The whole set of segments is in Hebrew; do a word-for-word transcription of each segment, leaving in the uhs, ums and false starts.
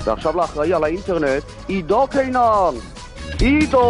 ועכשיו לאחראי על האינטרנט, עידו קינן. עידו!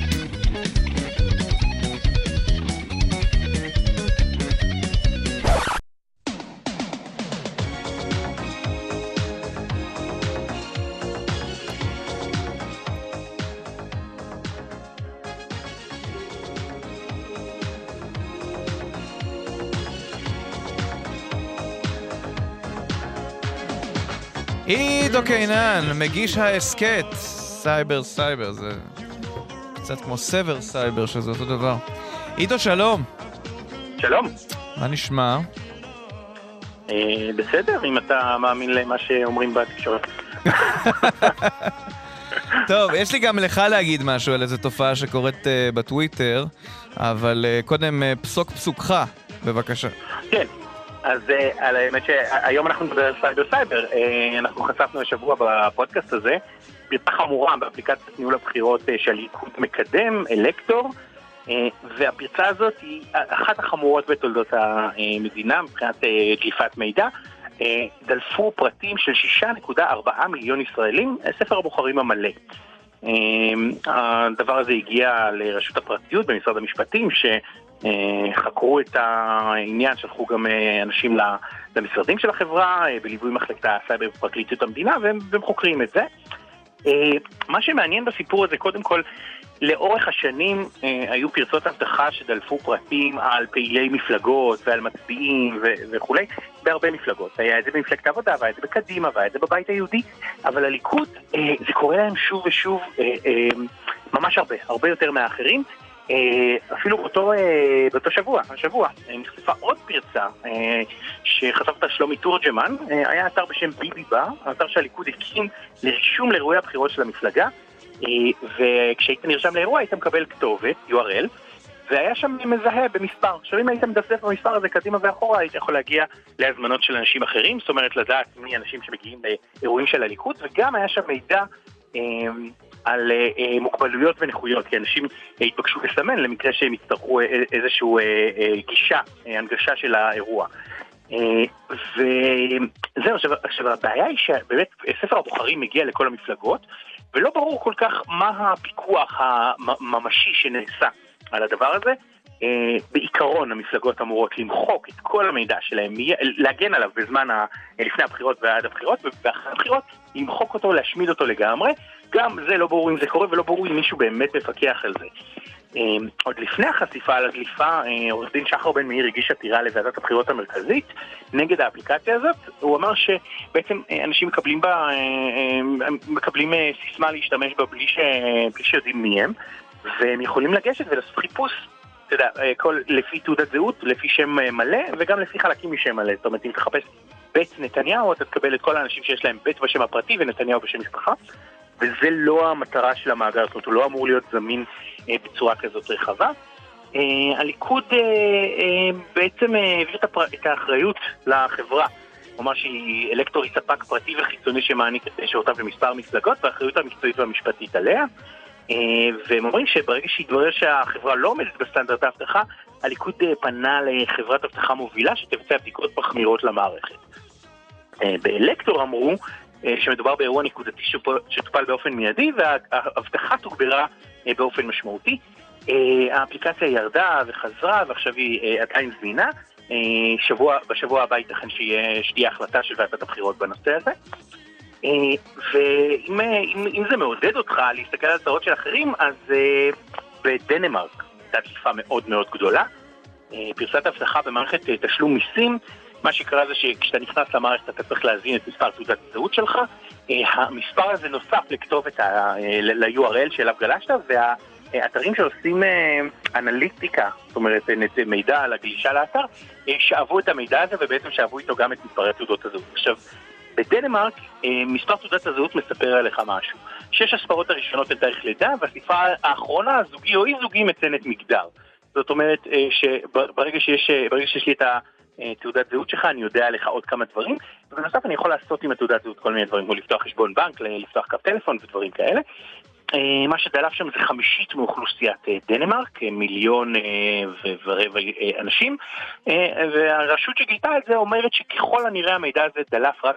עידו קינן, מגיש העסקת סייבר סייבר, זה קצת כמו סבר סייבר, שזה אותו דבר. עידו, שלום. שלום. מה נשמע? אה, בסדר, אם אתה מאמין למה שאומרים בתקשורת. טוב, יש לי גם לך להגיד משהו על איזו תופעה שקורית uh, בטוויטר, אבל uh, קודם uh, פסוק פסוקך, בבקשה. כן. אז uh, על האמת שהיום אנחנו נדבר על סייבר סייבר, uh, אנחנו חשפנו השבוע בפודקאסט הזה, פרצה חמורה באפליקציית ניהול הבחירות uh, של ליכוד מקדם, אלקטור, uh, והפרצה הזאת היא אחת החמורות בתולדות המדינה, מבחינת uh, דליפת מידע, uh, דלפו פרטים של שישה נקודה ארבע מיליון ישראלים, ספר הבוחרים המלא. Uh, הדבר הזה הגיע לרשות הפרטיות במשרד המשפטים, ש... חקרו את העניין, שלחו גם אנשים למשרדים של החברה, בליווי מחלקת הסייבר בפרקליטות המדינה, והם חוקרים את זה. מה שמעניין בסיפור הזה, קודם כל, לאורך השנים היו פרצות הבטחה שדלפו פרטים על פעילי מפלגות ועל מצביעים וכו', בהרבה מפלגות. היה את זה במפלגת העבודה, והיה את זה בקדימה, והיה את זה בבית היהודי, אבל הליכוד, זה קורה להם שוב ושוב, ממש הרבה, הרבה יותר מהאחרים. אפילו באותו, באותו שבוע, השבוע, נחשפה עוד פרצה שחשפת שלומי תורג'מן, היה אתר בשם ביבי בא, האתר שהליכוד הקים לרישום לאירועי הבחירות של המפלגה, וכשהיית נרשם לאירוע היית מקבל כתובת, יו אר אל, והיה שם מזהה במספר. עכשיו אם היית מדפדף במספר הזה קדימה ואחורה, היית יכול להגיע להזמנות של אנשים אחרים, זאת אומרת לדעת מי אנשים שמגיעים לאירועים של הליכוד, וגם היה שם מידע על uh, מוגבלויות ונכויות, כי אנשים uh, התבקשו לסמן למקרה שהם יצטרכו uh, איזשהו uh, uh, גישה, uh, הנגשה של האירוע. Uh, וזהו, עכשיו, עכשיו הבעיה היא שבאמת ספר הבוחרים מגיע לכל המפלגות, ולא ברור כל כך מה הפיקוח הממשי שנעשה על הדבר הזה. Uh, בעיקרון המפלגות אמורות למחוק את כל המידע שלהם, להגן עליו בזמן ה, לפני הבחירות ועד הבחירות, ואחרי הבחירות למחוק אותו, להשמיד אותו לגמרי. גם זה לא ברור אם זה קורה, ולא ברור אם מישהו באמת מפקח על זה. Uh, עוד לפני החשיפה על הדליפה, uh, עורך דין שחר בן מאיר הגיש עתירה לוועדת הבחירות המרכזית נגד האפליקציה הזאת. הוא אמר שבעצם uh, אנשים מקבלים בה, uh, uh, מקבלים uh, סיסמה להשתמש בה בלי, ש, בלי שיודעים מי הם, והם יכולים לגשת ולעשות חיפוש, אתה יודע, כל, לפי תעודת זהות, לפי שם מלא, וגם לפי חלקים משם מלא. זאת אומרת, אם תחפש בית נתניהו, אתה תקבל את כל האנשים שיש להם בית בשם הפרטי ונתניהו בשם משפחה, וזה לא המטרה של המאגר, זאת אומרת, הוא לא אמור להיות זמין אה, בצורה כזאת רחבה. אה, הליכוד אה, אה, בעצם העביר את, הפר... את האחריות לחברה. הוא אמר שהיא אלקטור היא ספק פרטי וחיצוני שמעניק את שירותיו למספר מפלגות, והאחריות המקצועית והמשפטית עליה. והם אומרים שברגע שהתברר שהחברה לא עומדת בסטנדרט האבטחה, הליכוד פנה לחברת אבטחה מובילה שתבצע בדיקות מחמירות למערכת. באלקטור אמרו שמדובר באירוע נקודתי שטופל באופן מיידי, והאבטחה תוגברה באופן משמעותי. האפליקציה ירדה וחזרה, ועכשיו היא עדיין זמינה. שבוע, בשבוע הבא ייתכן שתהיה החלטה של ועדת הבחירות בנושא הזה. ואם אם, אם זה מעודד אותך להסתכל על הצעות של אחרים, אז uh, בדנמרק הייתה דליפה מאוד מאוד גדולה. uh, פרצת הבטחה במערכת uh, תשלום מיסים. מה שקרה זה שכשאתה נכנס למערכת אתה צריך להזין את מספר תעודת הזהות שלך, uh, המספר הזה נוסף לכתובת ל-יו אר אל שאליו גלשת, והאתרים שעושים uh, אנליטיקה, זאת אומרת מידע על הגלישה לאתר, uh, שאבו את המידע הזה ובעצם שאבו איתו גם את מספרי תעודות הזהות. עכשיו, בדנמרק, מספר תעודת הזהות מספר עליך משהו. שש הספרות הראשונות הן תאריך לידה, והספרה האחרונה, זוגי או אי זוגי, מציינת מגדר. זאת אומרת, שברגע שיש, ברגע שיש לי את התעודת זהות שלך, אני יודע עליך עוד כמה דברים, ובנוסף אני יכול לעשות עם התעודת זהות כל מיני דברים, כמו לפתוח חשבון בנק, לפתוח קו טלפון ודברים כאלה. מה שדלף שם זה חמישית מאוכלוסיית דנמרק, מיליון ורבע אנשים, והרשות שגילתה את זה אומרת שככל הנראה המידע הזה דלף רק לה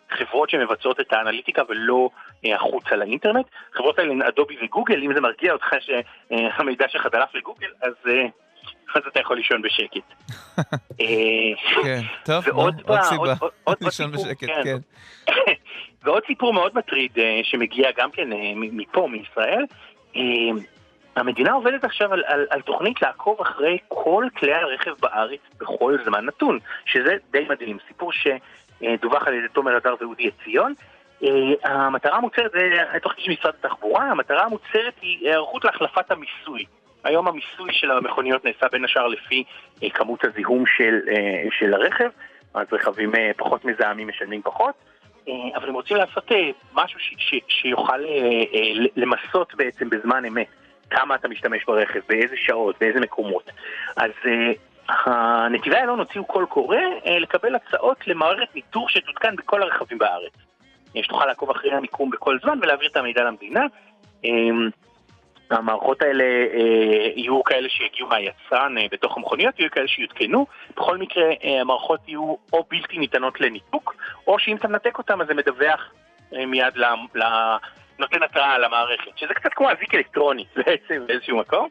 חברות שמבצעות את האנליטיקה ולא החוצה לאינטרנט. חברות האלה הן אדובי וגוגל, אם זה מרגיע אותך שהמידע שלך דלף לגוגל, אז אז אתה יכול לישון בשקט. כן, טוב, עוד סיבה, לישון בשקט, כן. ועוד סיפור מאוד מטריד שמגיע גם כן מפה, מישראל, המדינה עובדת עכשיו על, על, על תוכנית לעקוב אחרי כל כלי הרכב בארץ בכל זמן נתון, שזה די מדהים. סיפור שדווח על ידי תומר אדר ואודי עציון. המטרה המוצרת, זה תוכנית של משרד התחבורה, המטרה המוצרת היא הערכות להחלפת המיסוי. היום המיסוי של המכוניות נעשה בין השאר לפי כמות הזיהום של, של הרכב, אז רכבים פחות מזהמים משלמים פחות, אבל הם רוצים לעשות משהו ש, ש, שיוכל למסות בעצם בזמן אמת. כמה אתה משתמש ברכב, באיזה שעות, באיזה מקומות. אז uh, הנתיבי איילון הוציאו קול קורא uh, לקבל הצעות למערכת ניטור שתותקן בכל הרכבים בארץ. שתוכל לעקוב אחרי המיקום בכל זמן ולהעביר את המידע למדינה. Um, המערכות האלה uh, יהיו כאלה שיגיעו מהיצרן uh, בתוך המכוניות, יהיו כאלה שיותקנו. בכל מקרה, uh, המערכות יהיו או בלתי ניתנות לניתוק, או שאם אתה מנתק אותם, אז זה מדווח uh, מיד ל... ל- נותן התראה על המערכת, שזה קצת כמו אזיק אלקטרוני בעצם באיזשהו מקום.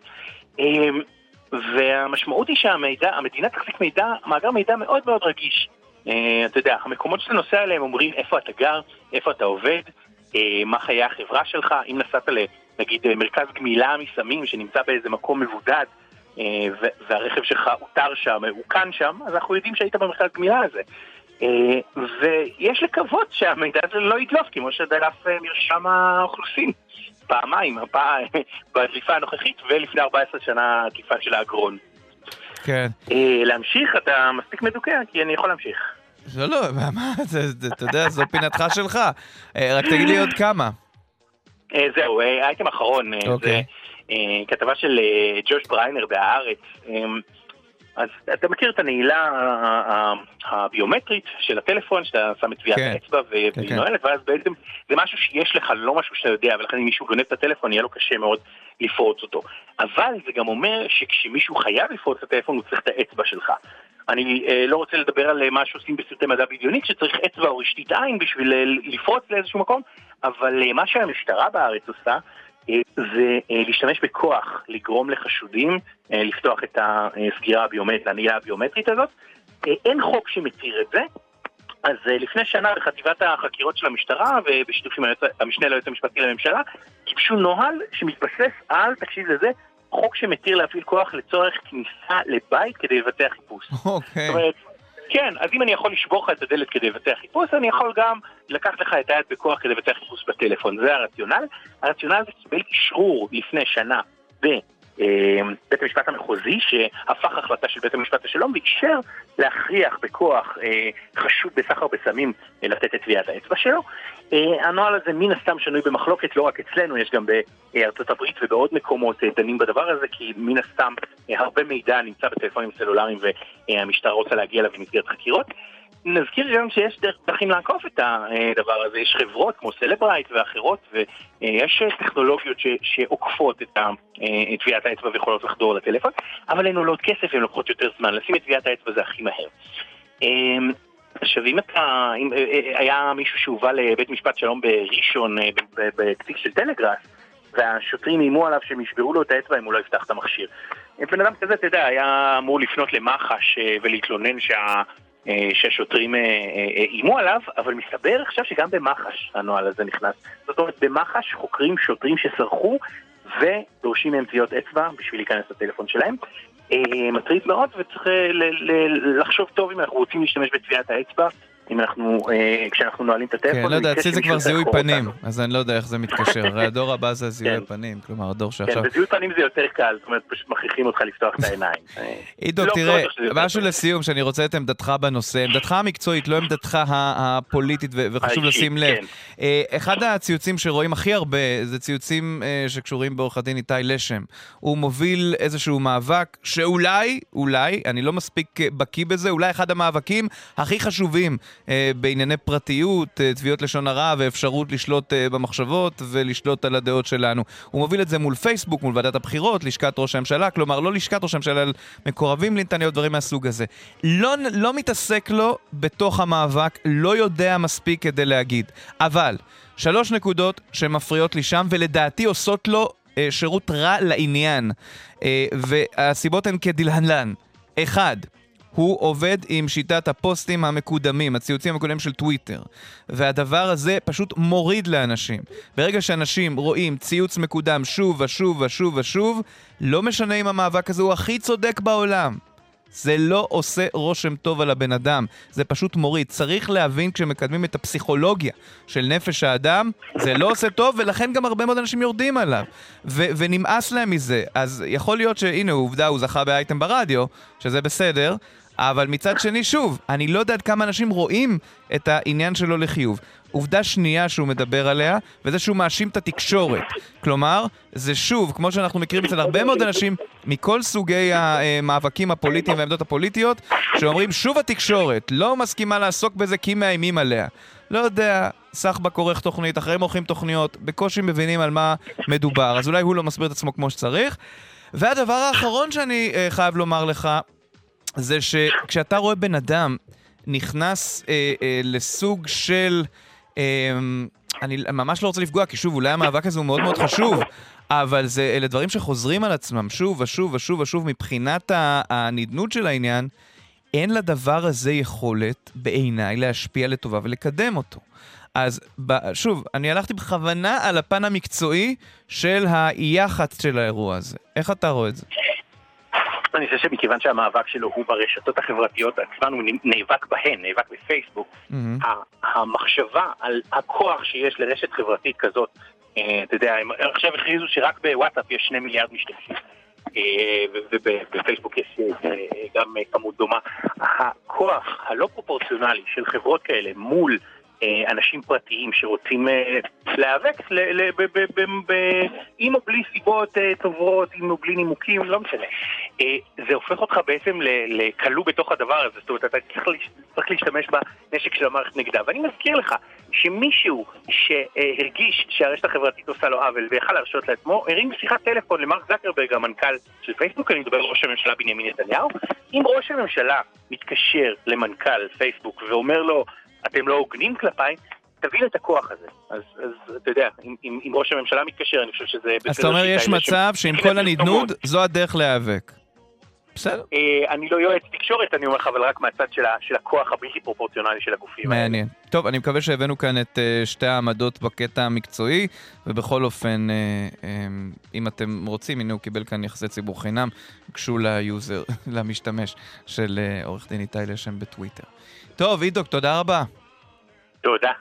והמשמעות היא שהמידע, המדינה תחזיק מידע, מאגר מידע מאוד מאוד רגיש. אתה יודע, המקומות שאתה נוסע עליהם אומרים איפה אתה גר, איפה אתה עובד, מה חיי החברה שלך, אם נסעת נגיד מרכז גמילה מסמים שנמצא באיזה מקום מבודד, והרכב שלך אותר שם, הוא כאן שם, אז אנחנו יודעים שהיית במרכז גמילה הזה. ויש לקוות שהמידע הזה לא ידלוף, כמו שדלף מרשם האוכלוסין פעמיים, בדליפה הנוכחית ולפני ארבע עשרה שנה הדליפה של האגרון. כן. להמשיך, אתה מספיק מדוקה, כי אני יכול להמשיך. לא, לא, מה, אתה יודע, זו פינתך שלך. רק תגיד לי עוד כמה. זהו, אייטם אחרון, זה כתבה של ג'וש בריינר בהארץ. אז אתה מכיר את הנעילה הביומטרית של הטלפון, שאתה שם את טביעת האצבע והיא נועלת, ואז בעצם זה משהו שיש לך, לא משהו שאתה יודע, ולכן אם מישהו גונב את הטלפון, יהיה לו קשה מאוד לפרוץ אותו. אבל זה גם אומר שכשמישהו חייב לפרוץ את הטלפון, הוא צריך את האצבע שלך. אני לא רוצה לדבר על מה שעושים בסרטי מדע בדיונית, שצריך אצבע או רשתית עין בשביל לפרוץ לאיזשהו מקום, אבל מה שהמשטרה בארץ עושה, זה להשתמש בכוח, לגרום לחשודים לפתוח את הסגירה הביומטרית, הנעילה הביומטרית הזאת. אין חוק שמתיר את זה, אז לפני שנה בחטיבת החקירות של המשטרה ובשיתוף עם המשנה ליועץ המשפטי לממשלה, גיבשו נוהל שמתבסס על, תקשיב לזה, חוק שמתיר להפעיל כוח לצורך כניסה לבית כדי לבצע חיפוש. אוקיי. זאת אומרת, כן, אז אם אני יכול לשבור לך את הדלת כדי לבצע חיפוש, אני יכול גם לקחת לך את היד בכוח כדי לבצע חיפוש בטלפון. זה הרציונל. הרציונל הזה קיבל אישרור לפני שנה בבית המשפט המחוזי, שהפך החלטה של בית המשפט השלום, ואישר להכריח בכוח חשוד בסחר בסמים לתת את טביעת האצבע שלו. הנוהל הזה מן הסתם שנוי במחלוקת, לא רק אצלנו, יש גם בארצות הברית ובעוד מקומות דנים בדבר הזה, כי מן הסתם הרבה מידע נמצא בטלפונים סלולריים והמשטרה רוצה להגיע אליו במסגרת חקירות. נזכיר גם שיש דרכים לעקוף את הדבר הזה, יש חברות כמו סלברייט ואחרות, ויש טכנולוגיות שעוקפות את טביעת האצבע ויכולות לחדור לטלפון, אבל הן עולות כסף והן לוקחות יותר זמן, לשים את טביעת האצבע זה הכי מהר. עכשיו, אם אתה, אם היה מישהו שהובא לבית משפט שלום בראשון, בקציק של טלגראס, והשוטרים אימו עליו שהם ישברו לו את האצבע אם הוא לא יפתח את המכשיר. בן אדם כזה, אתה יודע, היה אמור לפנות למח"ש ולהתלונן שה... שהשוטרים אימו עליו, אבל מסתבר עכשיו שגם במח"ש הנוהל הזה נכנס. זאת אומרת, במח"ש חוקרים שוטרים שסרחו ודורשים מהם טביעות אצבע בשביל להיכנס לטלפון שלהם. מטריד מאוד, וצריך לחשוב טוב אם אנחנו רוצים להשתמש בטביעת האצבע, אם אנחנו, כשאנחנו נועלים את הטלפון. כן, לא יודע, אצלי זה כבר זיהוי פנים, אז אני לא יודע איך זה מתקשר. הרי הדור הבא זה זיהוי פנים, כלומר, הדור שעכשיו... כן, בזיהוי פנים זה יותר קל, זאת אומרת, פשוט מכריחים אותך לפתוח את העיניים. עידו, תראה, משהו לסיום שאני רוצה את עמדתך בנושא, עמדתך המקצועית, לא עמדתך הפוליטית, וחשוב לשים לב. אחד הציוצים שרואים הכי הרבה, זה ציוצים שקשורים בעורך הדין איתי לשם. הוא מוביל איזשהו מאבק שאולי, אולי, אני לא מספיק בקיא בזה, אולי אחד המאבקים הכי חשובים אה, בענייני פרטיות, אה, תביעות לשון הרע ואפשרות לשלוט אה, במחשבות ולשלוט על הדעות שלנו. הוא מוביל את זה מול פייסבוק, מול ועדת הבחירות, לשכת ראש הממשלה, כלומר לא לשכת ראש הממשלה, אלא מקורבים לנתניהו, דברים מהסוג הזה. לא, לא מתעסק לו בתוך המאבק, לא יודע מספיק כדי להגיד. אבל שלוש נקודות שמפריעות לי שם, ולדעתי עושות לו אה, שירות רע לעניין. אה, והסיבות הן כדלהלן. אחד, הוא עובד עם שיטת הפוסטים המקודמים, הציוצים המקודמים של טוויטר. והדבר הזה פשוט מוריד לאנשים. ברגע שאנשים רואים ציוץ מקודם שוב ושוב ושוב ושוב, לא משנה אם המאבק הזה הוא הכי צודק בעולם. זה לא עושה רושם טוב על הבן אדם, זה פשוט מוריד. צריך להבין כשמקדמים את הפסיכולוגיה של נפש האדם, זה לא עושה טוב, ולכן גם הרבה מאוד אנשים יורדים עליו. ו- ונמאס להם מזה. אז יכול להיות שהנה, עובדה, הוא זכה באייטם ברדיו, שזה בסדר, אבל מצד שני, שוב, אני לא יודע עד כמה אנשים רואים את העניין שלו לחיוב. עובדה שנייה שהוא מדבר עליה, וזה שהוא מאשים את התקשורת. כלומר, זה שוב, כמו שאנחנו מכירים אצל הרבה מאוד אנשים, מכל סוגי המאבקים הפוליטיים והעמדות הפוליטיות, שאומרים, שוב התקשורת, לא מסכימה לעסוק בזה כי מאיימים עליה. לא יודע, סחבק עורך תוכנית, אחרים עורכים תוכניות, בקושי מבינים על מה מדובר, אז אולי הוא לא מסביר את עצמו כמו שצריך. והדבר האחרון שאני uh, חייב לומר לך, זה שכשאתה רואה בן אדם נכנס אה, אה, לסוג של... אה, אני ממש לא רוצה לפגוע, כי שוב, אולי המאבק הזה הוא מאוד מאוד חשוב, אבל זה, אלה דברים שחוזרים על עצמם שוב ושוב ושוב ושוב, מבחינת הנדנות של העניין, אין לדבר הזה יכולת בעיניי להשפיע לטובה ולקדם אותו. אז שוב, אני הלכתי בכוונה על הפן המקצועי של היח"צ של האירוע הזה. איך אתה רואה את זה? אני חושב שמכיוון שהמאבק שלו הוא ברשתות החברתיות עצמן, הוא נאבק בהן, נאבק בפייסבוק. Mm-hmm. המחשבה על הכוח שיש לרשת חברתית כזאת, אתה יודע, עכשיו הכריזו שרק בוואטסאפ יש שני מיליארד משתמשים, ובפייסבוק יש גם כמות דומה. הכוח הלא פרופורציונלי של חברות כאלה מול אנשים פרטיים שרוצים להיאבק עם או בלי סיבות טובות, עם או בלי נימוקים, לא משנה. זה הופך אותך בעצם לקלו בתוך הדבר הזה, זאת אומרת, אתה צריך להשתמש בנשק של המערכת נגדה. ואני מזכיר לך שמישהו שהרגיש שהרשת החברתית עושה לו עוול ויכל להרשות לעצמו, הרים שיחת טלפון למרק זקרברג, המנכ"ל של פייסבוק, אני מדבר על ראש הממשלה בנימין נתניהו. אם ראש הממשלה מתקשר למנכ"ל פייסבוק ואומר לו, אתם לא הוגנים כלפיי, תבין את הכוח הזה. אז, אז אתה יודע, אם, אם, אם ראש הממשלה מתקשר, אני חושב שזה... אז אתה אומר, יש מצב שעם כל הנדנוד, זו הדרך להיאבק. בסדר. אני לא יועץ תקשורת, אני אומר לך, אבל רק מהצד של, של הכוח הבלתי פרופורציונלי של הגופים. מעניין. טוב, אני מקווה שהבאנו כאן את שתי העמדות בקטע המקצועי, ובכל אופן, אם אתם רוצים, הנה הוא קיבל כאן יחסי ציבור חינם, קשו ליוזר, למשתמש של עורך דין איתי לשם בטוויטר. טוב, עידו, תודה רבה. תודה.